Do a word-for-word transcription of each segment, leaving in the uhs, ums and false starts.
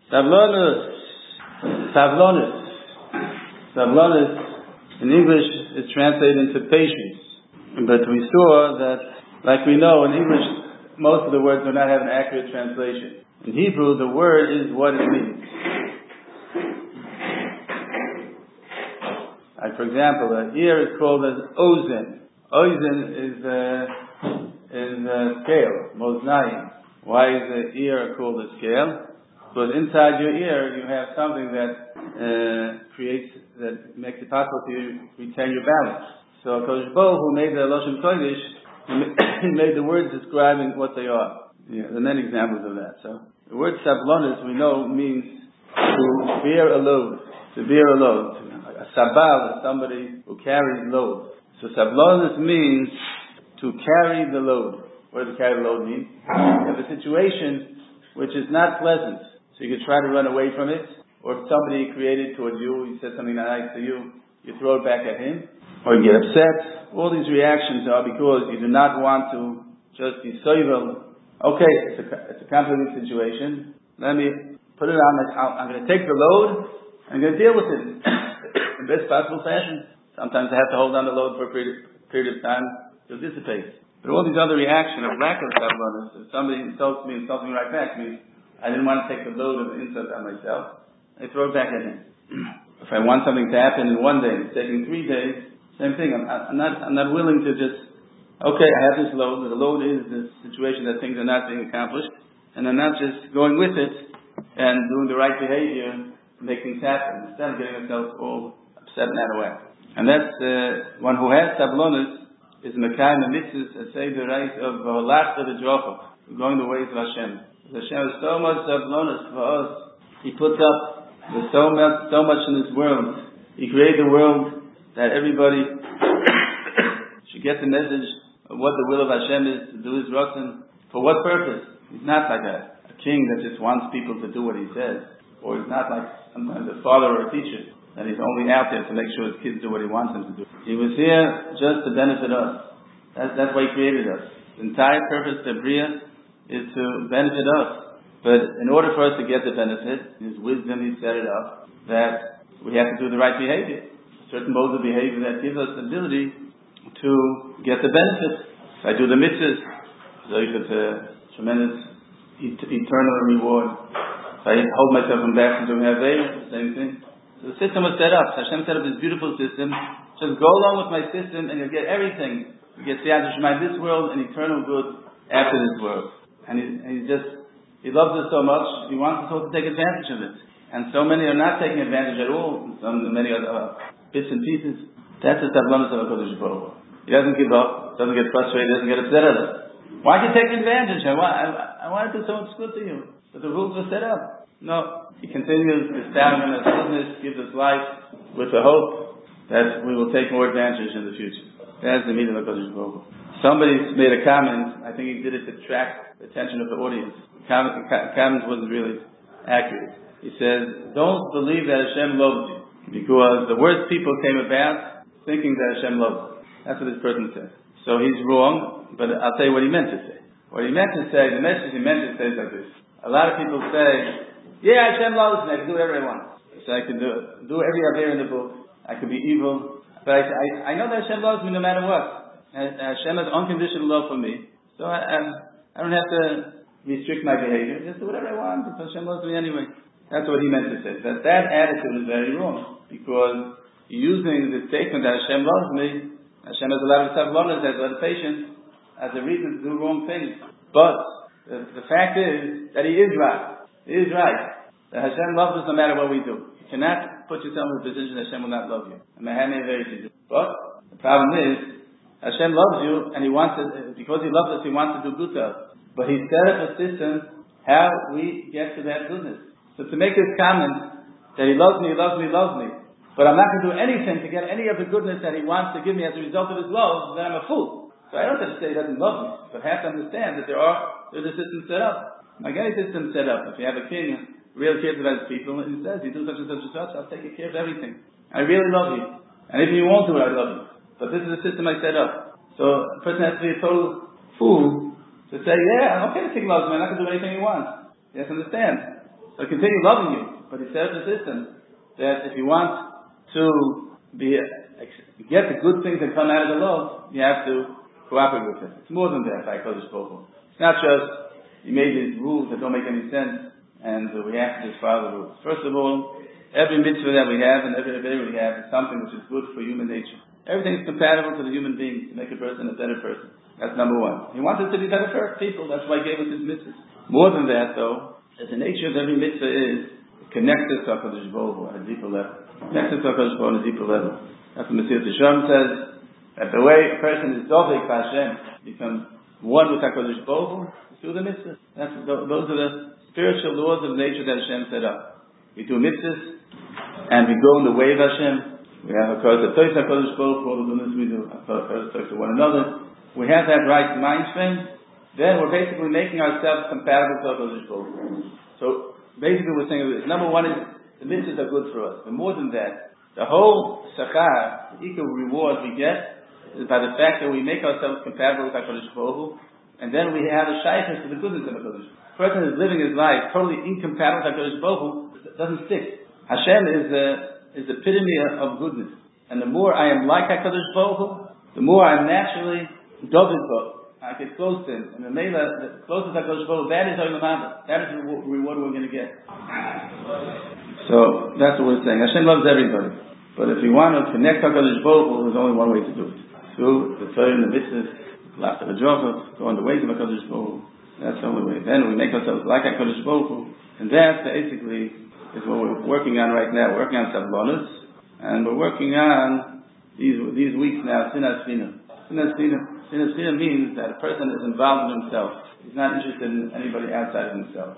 Savlonus. Savlonus. Savlonus in English is translated into patience. But we saw that, like we know, in English, most of the words do not have an accurate translation. In Hebrew, the word is what it means. Like, for example, an ear is called as ozen. Ozen is a, is a scale, moznayim. Why is the ear called a scale? Because inside your ear, you have something that uh, creates, that makes it possible for you to retain your balance. So Kodesh Baruch Hu made the Lashon Kodesh, he made the words describing what they are. Yeah, there are many examples of that. So the word sablonis, we know, means to bear a load. To bear a load. A sabal is somebody who carries load. So sablonis means to carry the load. What does carry the load mean? You have a situation which is not pleasant. So you can try to run away from it. Or if somebody created towards you, he said something nice to you, you throw it back at him. Or you get upset. All these reactions are because you do not want to just be soivel. Okay, it's a, it's a complicated situation. Let me put it on. I'm going to take the load. I'm going to deal with it in the best possible fashion. Sometimes I have to hold on the load for a period, period of time to dissipate. But all these other reactions of lack of sablonis, if somebody insults me, insults me right back, means I didn't want to take the load of the insult on myself. I throw it back at him. If I want something to happen in one day, it's taking three days. Same thing. I'm, I'm not. I'm not willing to just. Okay, I have this load. The load is this situation that things are not being accomplished, and I'm not just going with it and doing the right behavior to make things happen. Instead of getting myself all upset and out of whack. And that's uh, one who has sablonis is mekayim the mitzvahs and say the right of halach the drocha, going the ways of Hashem. Hashem has so much sablonis for us. He puts up with so much, so much in this world. He created the world that everybody should get the message of what the will of Hashem is to do His ratzon. For what purpose? He's not like a, a king that just wants people to do what he says. Or he's not like sometimes a father or a teacher that he's only out there to make sure his kids do what he wants them to do. He was here just to benefit us. That's, that's why He created us. The entire purpose of Bria is to benefit us. But in order for us to get the benefit, His wisdom, He set it up that we have to do the right behavior. Certain modes of behavior that give us the ability to get the benefit. If I do the mitzvahs, so it's a tremendous et- eternal reward. If I hold myself from back from doing Havayah, the same thing. So the system was set up. Hashem set up this beautiful system. Just go along with my system and you'll get everything. You get Siyat Shema in this world and eternal good after this world. And he, and he just, He loves us so much, He wants us all to take advantage of it. And so many are not taking advantage at all. Some, many are uh, bits and pieces. That's the sablonis of HaKadosh Baruch Hu. He doesn't give up, doesn't get frustrated, doesn't get upset at us. Why are you taking advantage? I want, I, I want to do so much good to you. But the rules were set up. No. He continues establishing us goodness, gives us life with the hope that we will take more advantage in the future. That's the meaning of HaKadosh Baruch Hu. Somebody made a comment, I think he did it to attract the attention of the audience. The comment, the comment wasn't really accurate. He says, don't believe that Hashem loves you. Because the worst people came about thinking that Hashem loves you. That's what this person said. So he's wrong, but I'll tell you what he meant to say. What he meant to say, the message he meant to say is like this. A lot of people say, yeah, Hashem loves me, I can do whatever I want. So I can do, do every Avera in the book. I could be evil. But I, I, I know that Hashem loves me no matter what. Hashem has unconditional love for me. So I, I, I don't have to restrict my behavior. Just do whatever I want because Hashem loves me anyway. That's what he meant to say. That that attitude is very wrong. Because using the statement that Hashem loves me, Hashem has a lot of sablonis, has a lot of patience, as a reason to do wrong things. But the, the fact is that he is right. He is right. That Hashem loves us no matter what we do. You cannot put yourself in a position that Hashem will not love you. But the problem is, Hashem loves you and He wants to, because He loves us, He wants to do good to us. But He set up a system how we get to that goodness. So to make this comment that He loves me, He loves me, He loves me, but I'm not going to do anything to get any of the goodness that He wants to give me as a result of His love, then I'm a fool. So I don't have to say He doesn't love me, but I have to understand that there are there's a system set up. Like any system set up, if you have a king who really cares about his people, and he says, you do such and such and such, I'll take care of everything. I really love you. And if you won't do it, I love you. But this is the system I set up. So a person has to be a total fool to say, yeah, okay, the king loves me, I'm not going to do anything he wants. He has to understand. He'll continue loving you. But he set up the system that if you want to be get the good things that come out of the love, you have to cooperate with him. It's more than that by Kodesh Baruch Hu. It's not just he made these rules that don't make any sense and uh, we have to just follow the rules. First of all, every mitzvah that we have and every ability we have is something which is good for human nature. Everything is compatible to the human being to make a person a better person. That's number one. He wants us to be better people. That's why he gave us his mitzvahs. More than that, though, as the nature of every mitzvah is, it connects us to HaKadosh Baruch Hu at a deeper level. Connects us to HaKadosh Baruch Hu on a deeper level. That's what Mesilas Yesharim says, that the way a person is dovek Hashem, becomes one with HaKadosh Baruch Hu, is through the mitzvahs. That's, those are the spiritual laws of nature that Hashem set up. We do mitzvahs, and we go in the way of Hashem. We have a Hakadosh HaKadosh Baruch Hu, all the goodness we do, Hakadosh to one another. We have that right mind frame. Then we're basically making ourselves compatible to HaKadosh Baruch Hu. So basically, we're saying this. Number one is the mitzvahs are good for us, but more than that, the whole sachar, the equal reward we get is by the fact that we make ourselves compatible with HaKadosh Baruch Hu, and then we have a shaykhus to the goodness of HaKadosh Baruch Hu. A person is living his life totally incompatible with HaKadosh Baruch Hu, it doesn't stick. Hashem is the is the epitome of goodness. And the more I am like HaKadosh Baruch Hu, the more I'm naturally doved. I get close to him. And the Mela, the closest HaKadosh Baruch Hu, that is Olam Haba. That is the reward we're going to get. So, that's what we're saying. Hashem loves everybody. But if you want to connect HaKadosh Baruch Hu, there's only one way to do it. Through the Torah and the mitzvahs, laughter of Joseph, go on the ways of HaKadosh Baruch Hu. That's the only way. Then we make ourselves like HaKadosh Baruch Hu. And that basically is what we're working on right now. We're working on Savlonus, and we're working on these these weeks now, Sinas Fina. Sinas Fina. Sinas Fina means that a person is involved in himself. He's not interested in anybody outside of himself.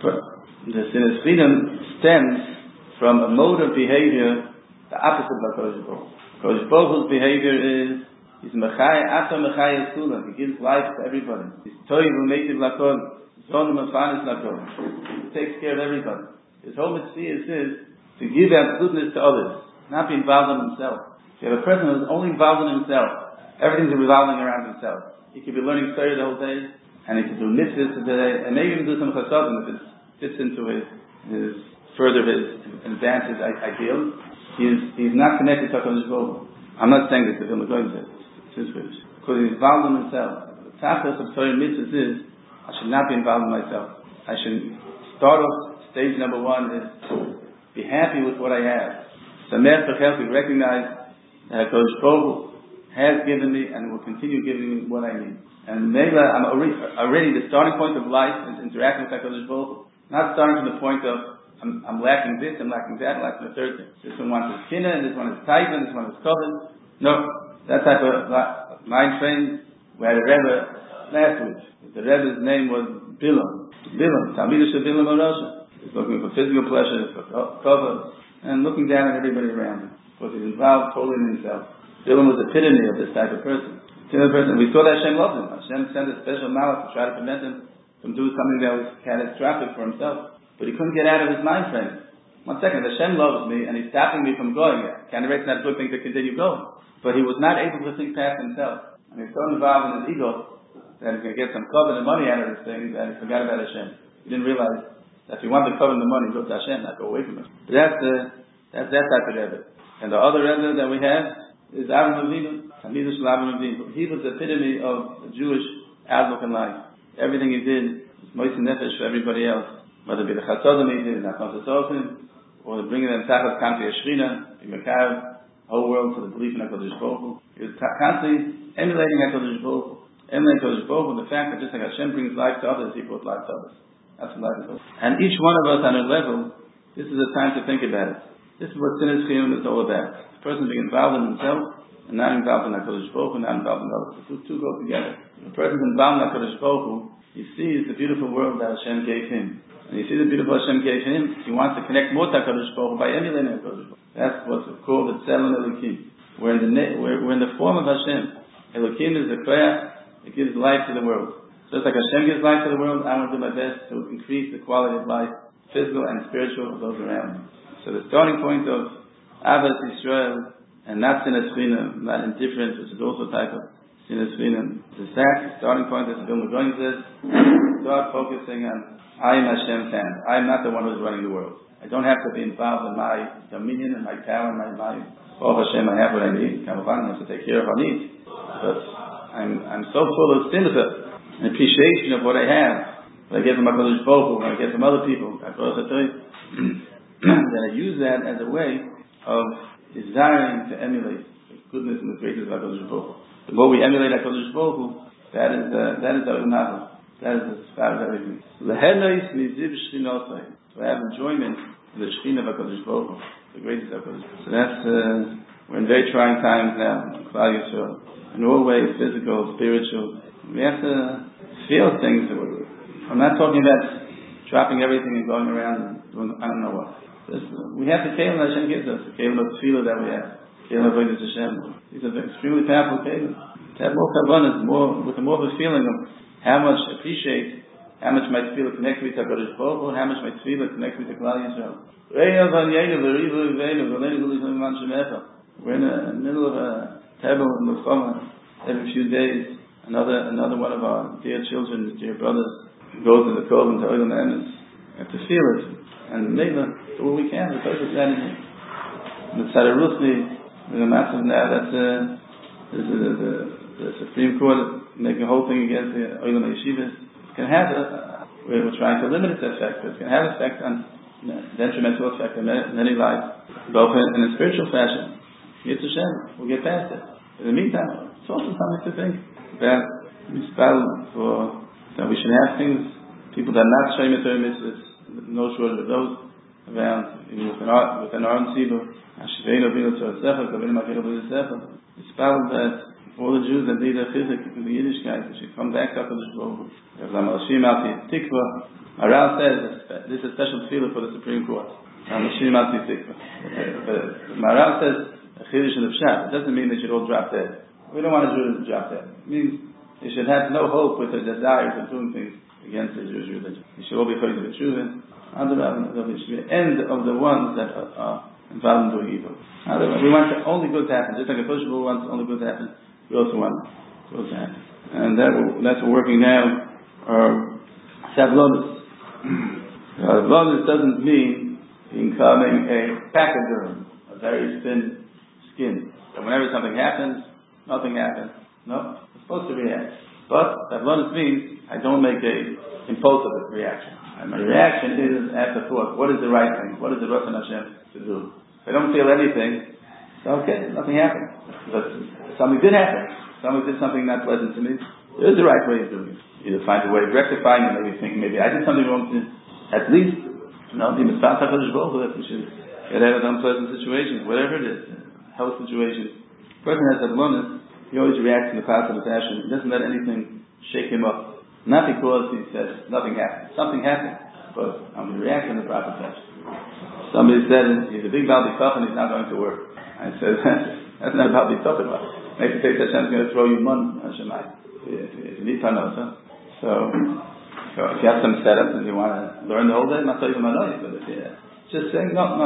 The Sinas Fina stems from a mode of behavior, the opposite of HaKadosh Baruch Hu. HaKadosh Baruch Hu's behavior is, he's Mechai, Ata Mechai Yisula. He gives life to everybody. He's Toiv U'Meitiv L'Kol. Zon U'Mafanis L'Kol. He takes care of everybody. His whole mitzvah is to give out goodness to others, not be involved in himself. If you have a person who's only involved in himself, everything's revolving around himself. He could be learning Torah the whole day, and he could do mitzvahs today, and maybe even do some chasadim if it fits into his, his further his advance his ideals. He's he's not connected to HaKadosh Baruch Hu. I'm not saying this to him, I'm going to say this because he's involved in himself. The tachlis of Torah mitzvahs is I should not be involved in myself. I should start off. Stage number one is be happy with what I have. Samech b'chelki, recognize that HaKadosh Baruch Hu has given me and will continue giving me what I need. And maybe I'm already, already the starting point of life is interacting with HaKadosh Baruch Hu. Not starting from the point of I'm, I'm lacking this, I'm lacking that, I'm lacking the third thing. This one wants his kinna, and this one is taiva, this one is coven. No, that type of mind frame. We had a Rebbe last week. The Rebbe's name was Bilam. Bilam, Talmidah Shel Bilam HaRosha. He's looking for physical pleasures, for cover, and looking down at everybody around him. Because he's involved totally in himself. Bilam was the epitome of this type of person. This type of person. We saw that Hashem loved him. Hashem sent a special malach to try to prevent him from doing something that was catastrophic for himself. But he couldn't get out of his mind frame. One second, Hashem loves me, and he's stopping me from going there. Candidate's not a good thing to continue going. But he was not able to think past himself. And he's so involved in his ego that he's going to get some cover and money out of this thing that he forgot about Hashem. He didn't realize that if you want to cover the money, go to Hashem, not go away from it. But that's the that's that type of Rebbe. And the other Rebbe that we have is Avram Avinu, Talmidah Shel Avram Avinu. He was the epitome of the Jewish outlook in life. Everything he did was moist nefesh for everybody else. Whether it be the Chasodim he did, the Chasodim, or bringing them Tachas Kanti Yeshrina, the Mekav, the whole world to the belief in HaKadosh Baruch Hu. He was constantly emulating HaKadosh Baruch Hu. Emulating HaKadosh Baruch Hu, the fact that just like Hashem brings life to others, he brought life to others. That's what life is. And each one of us on a level, this is a time to think about it. This is what Sinas Chiyum is all about. The person being involved in himself and not involved in HaKadosh Baruch Hu, not involved in others. The two go together. When a person is involved in HaKadosh Baruch Hu, he sees the beautiful world that Hashem gave him. And he sees the beautiful Hashem gave him, he wants to connect more to HaKadosh Baruch Hu by emulating HaKadosh Baruch Hu. That's what's called the Tzelem Elokim. We're in the, we're, we're in the form of Hashem. Elokim is the koyach, it gives life to the world. Just like Hashem gives life to the world, I want to do my best to increase the quality of life, physical and spiritual, of those around me. So the starting point of Ahavas Yisrael, and not Sinas Chiyum, not indifference, which is also a type of Shchinas Shvinim. The starting point, as Bill McGoin says, start focusing on I am Hashem's hand. I am not the one who's running the world. I don't have to be involved in my dominion and my power and my my oh Hashem, I have what I need. Kamavan, I have to take care of our needs. But I'm I'm so full of simcha and appreciation of what I have. What I get from HaKadosh Baruch Hu, what I get from other people. That I use that as a way of desiring to emulate the goodness and the greatness of HaKadosh Baruch Hu. The more we emulate HaKadosh Baruch Hu, that is uh, that is the Olam. That is the start of everything. Lehenos miziv shchinosai. So I have enjoyment in the Shekhinah of HaKadosh Baruch Hu, the greatest of HaKadosh Baruch Hu. So that's, uh, we're in very trying times now, in Klal Yisrael. In all ways, physical, spiritual. We have to feel things. I'm not talking about dropping everything and going around and doing, I don't know what. This, uh, we have the Kelim that Hashem gives us, the Kelim of Tefillah that we have. Kelim of Avodas Hashem. These are extremely powerful Kelim. To have more Kavanas, more, with more of a feeling of how much appreciate, how much my tefillah connects me to HaKadosh Baruch Hu, and how much my tefillah connects me to Klal Yisrael. We're in the middle of a table in Mukhama every few days. Another another one of our dear children, dear brothers, goes to the Kol and to Olam Emes. We have to feel it. And maybe do what we can, because it's that in it. The Tzadar Rusli, with a massive now, that's uh, this is the, the, the Supreme Court making a whole thing against the Olam Yeshivas. It can have a, uh, we're trying to limit its effect, but it can have an effect on, you know, detrimental effect on many, many lives, both in, in a spiritual fashion. Yitzhak Hashem, we'll get past it. In the meantime, it's also something to think about. We spell for that we should have things, people that are not Shemei Torah mitzvahs, no shortage of those around, even within our, within our own tzibur. Hashivenu b'inu tzor sefer, kavinu makinu b'inu sefer. We spell that all the Jews that need a chizik in the Yiddishkeit, they should come back to HaKadosh Baruch Hu. Ramalashim Alti Tikva. Maral says this is a special tefillah for the Supreme Court. Ramalashim Alti Tikva. Maral says a chiddush in the pshat. It doesn't mean they should all drop dead. We don't want a Jew to drop dead. It means they should have no hope with their desires of doing things against the Jewish religion. They should all be afraid of the children. Otherwise, there should be an end of the ones that are, are involved in doing evil. Otherwise, we want only good to happen. Just like a Kosh Baruch wants only good to happen, we also want good to happen. And that, that's what we're working now are Savlonis. Savlonis doesn't mean becoming a pachyderm, a very thin skin. So whenever something happens, nothing happens. No, it's supposed to react. But Savlonis means I don't make a impulsive reaction. And my reaction is after thought. What is the right thing? What is the Ratzon Hashem to do? If I don't feel anything, so okay, nothing happened. But something did happen. Someone did something not pleasant to me. There is a right way of doing it. Either find a way of rectifying it, maybe think maybe I did something wrong to at least, you know, the Mitzvah HaKadosh Baruch Hu that we should get out of unpleasant situations, whatever it is, health situations. The person has Savlonis, he always reacts in a positive fashion. He doesn't let anything shake him up. Not because he says nothing happened. Something happened, but I'm going to react in the proper fashion. Somebody said he's a big Baal B'Tachon, he's not going to work. I said, that's not Baal B'Tachon. Next day Hashem's going to throw you mun on Shemai. If, if you need panos, huh? So, so if you have some setup and you want to learn the whole day, I'm not telling you my life, but if you just saying, no, no,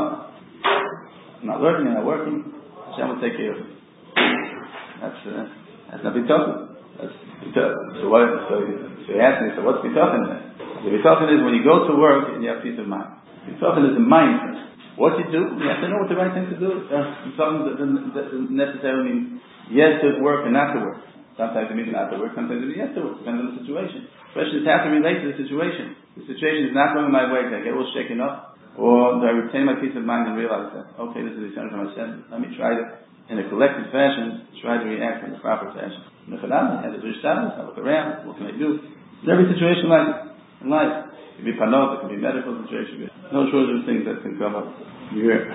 I'm not learning, I'm not working, Hashem will take care of it. That's, uh, that's not B'Tachon. That's B'Tachon. So what, so, so you ask me, so what's B'Tachon then? The B'Tachon is when you go to work and you have peace of mind. B'Tachon is the mind. What you do, you have to know what the right thing to do is. Uh, something that doesn't, that doesn't necessarily mean yes to work and not to work. Sometimes it means not to work, sometimes it means yes to work. Depends on the situation. Questions have to relate to the situation. The situation is not going my way. Do I get a little shaken up? Or do I retain my peace of mind and realize that, okay, this is the son from Hashem. Let me try to, in a collective fashion, try to react in the proper fashion. And if I have to do I look around, what can I do? In every situation like in life. It could be panot, it could be medical situation. No shortage of things that can come up. Here.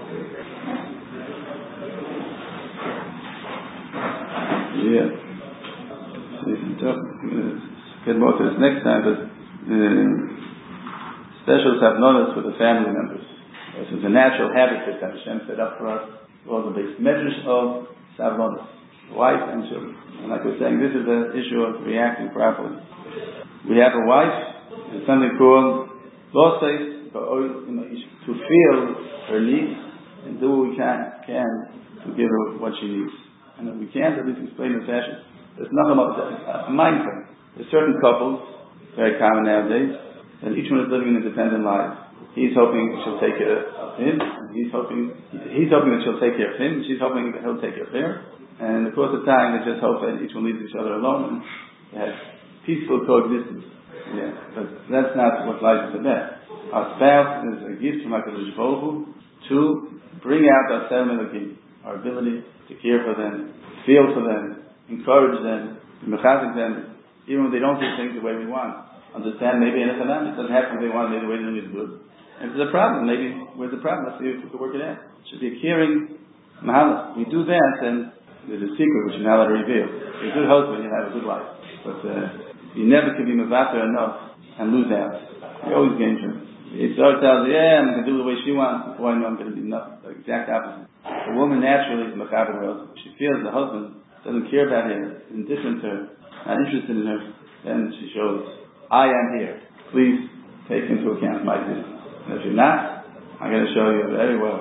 Yeah. So you can talk, uh, get more to this next time, but uh, special savnonas for the family members. This is a natural habit that Hashem set up for us. All the base measures of savnonas, wife and children. And like we're saying, this is an issue of reacting properly. We have a wife. There's something called law says to feel her needs and do what we can, can to give her what she needs. And if we can't, at least explain the fashion. There's nothing about a mindful. There's certain couples, very common nowadays, and each one is living an independent life. He's hoping she'll take care of him, and he's hoping he's hoping that she'll take care of him, and she's hoping that he'll take care of her. And in the course of time, they just hope that each one leaves each other alone and they have peaceful coexistence. Yeah, but that's not what life is about. Our spouse is a gift from HaKadosh Baruch Hu to bring out our Tzelem Elokim, our ability to care for them, feel for them, encourage them, mechazik them, even when they don't do things the way we want. Understand maybe in a Chanam, it doesn't happen the way we want, maybe the way they're doing is good. And if there's a problem, maybe where's the problem? Let's see if we can work it out. It should be a caring mahalach. We do that, and there's a secret which you're not allowed to reveal. If you're a good husband, you have a good wife. But uh, you never can be mevater enough and lose out. You always gain from it. If Yisrael tells you, yeah, I'm going to do the way she wants, before I know I'm going to do nothing. The exact opposite. The woman naturally is mechaber her husband. She feels the husband doesn't care about her, is indifferent to her, not interested in her, then she shows, I am here. Please take into account my existence. And if you're not, I'm going to show you very well.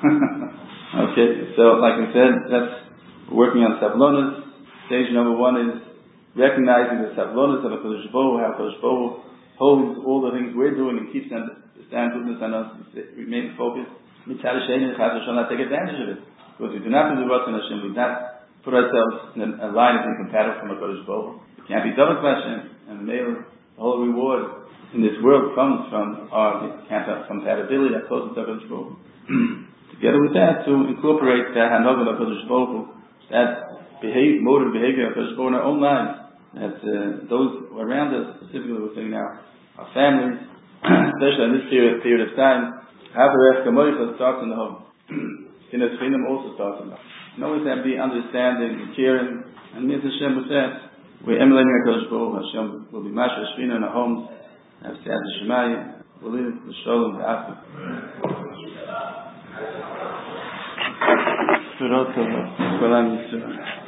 Okay, so like I said, that's working on sablonas. Stage number one is recognizing the sablonas of HaKadosh Baruch Hu, how HaKadosh Baruch Hu holds all the things we're doing and keeps them to stand goodness on us, remain focused. Mitzvah Sheni, Chas shall not take advantage of it. Because we do not do the Ratzon Hashem, we do not put ourselves in a line of incompatible from HaKadosh Baruch Hu. We can't be double question, and the whole reward in this world comes from our compatibility, our closeness to HaKadosh Baruch Hu. Together with that, to incorporate that Hanogah of HaKadosh Baruch Hu, that behave, mode of behavior of HaKadosh Baruch Hu in our own lives, that uh, those around us, specifically we're saying now, our families, especially in this period, period of time, Havarech Kamoicha starts in the home. Sinas Chinam also starts in the home. And always have to be understanding and caring, and Miz Hashem with that, we're emulating HaKadosh Baruch Hu. Hashem will be Masha Shvina in our homes, have Siyat Shemayim, we'll live with Shalom and After. Shalom, Shalom, Shalom,